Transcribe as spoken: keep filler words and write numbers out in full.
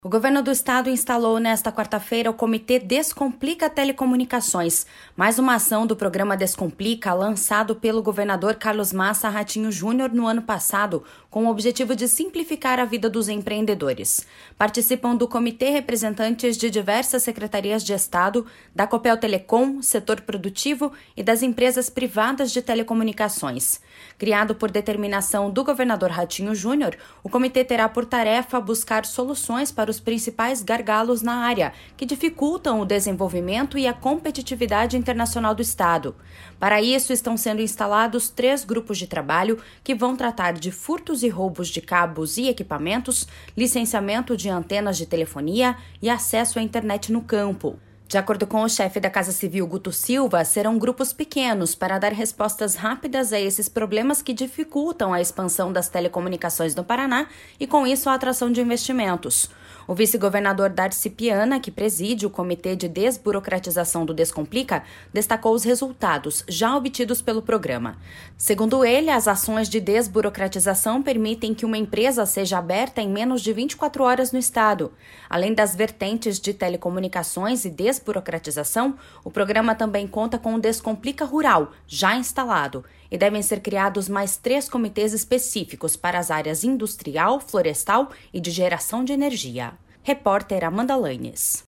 O governo do estado instalou nesta quarta-feira o Comitê Descomplica Telecomunicações, mais uma ação do programa Descomplica lançado pelo governador Carlos Massa Ratinho Júnior no ano passado, com o objetivo de simplificar a vida dos empreendedores. Participam do comitê representantes de diversas secretarias de estado, da Copel Telecom, setor produtivo e das empresas privadas de telecomunicações. Criado por determinação do governador Ratinho Júnior, o comitê terá por tarefa buscar soluções para os principais gargalos na área, que dificultam o desenvolvimento e a competitividade internacional do estado. Para isso, estão sendo instalados três grupos de trabalho que vão tratar de furtos e roubos de cabos e equipamentos, licenciamento de antenas de telefonia e acesso à internet no campo. De acordo com o chefe da Casa Civil, Guto Silva, serão grupos pequenos para dar respostas rápidas a esses problemas que dificultam a expansão das telecomunicações no Paraná e, com isso, a atração de investimentos. O vice-governador Darcy Piana, que preside o Comitê de Desburocratização do Descomplica, destacou os resultados já obtidos pelo programa. Segundo ele, as ações de desburocratização permitem que uma empresa seja aberta em menos de vinte e quatro horas no estado. Além das vertentes de telecomunicações e desburocratização, o programa também conta com o Descomplica Rural, já instalado, e devem ser criados mais três comitês específicos para as áreas industrial, florestal e de geração de energia. Repórter Amanda Lanes.